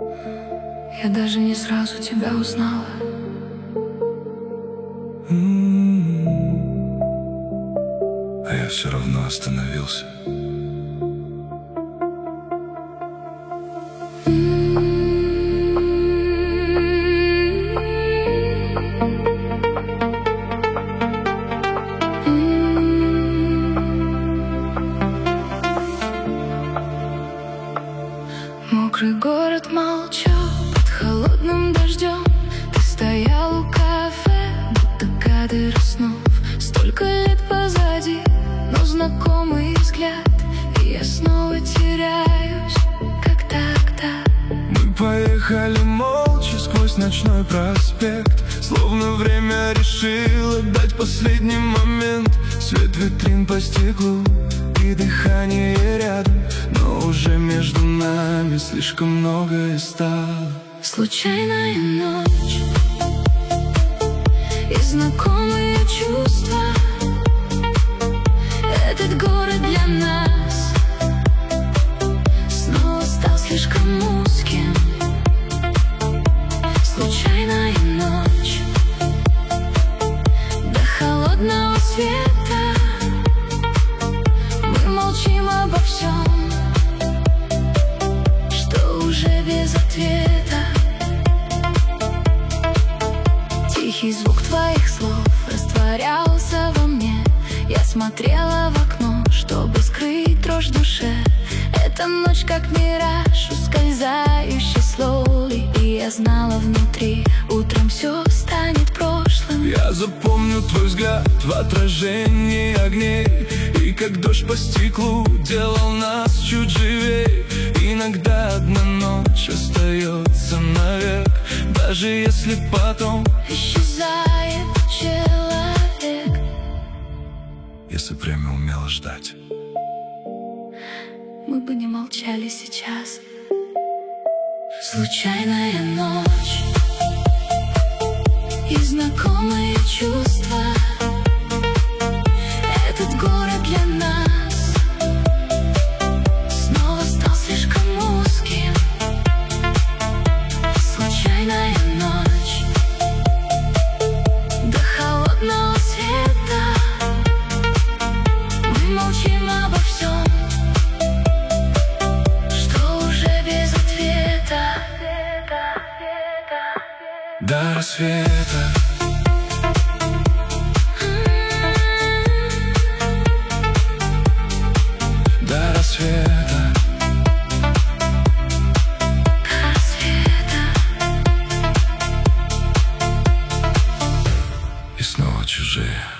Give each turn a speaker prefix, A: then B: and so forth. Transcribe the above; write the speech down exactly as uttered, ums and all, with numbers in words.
A: Я даже не сразу тебя узнала.
B: А я все равно остановился.
A: Мокрый город молчал под холодным дождем. Ты стоял у кафе, будто кадр снов. Столько лет позади, но знакомый взгляд, и я снова теряюсь, как тогда.
B: Мы поехали молча сквозь ночной проспект, словно время решило дать последний момент. Свет витрин по стеклу и дыхание рядом, но уже между нами слишком многое стало.
A: Случайная ночь и знакомые чувства. Этот город для нас снова стал слишком узким. Случайная ночь до холодного света. Мы молчим обо всем, что уже без ответа. Тихий звук твоих слов растворялся во мне. Я смотрела в окно, чтобы скрыть дрожь в душе. Эта ночь как мираж, ускользающий слоули. И я знала внутри, утром все станет прошлым.
B: Я запомню твой взгляд в отражении огней, и как дождь по стеклу делал нас чуть живей. Иногда одна ночь остается навек, даже если потом
A: исчезает человек.
B: Если время умело ждать,
A: мы бы не молчали сейчас. Случайная ночь и знакомые чувства. Этот город для нас снова стал слишком узким. Случайная ночь до холодного света. Мы молчим обо всем, что уже без ответа.
B: до рассвета. До рассвета.
A: До рассвета.
B: И снова чужие.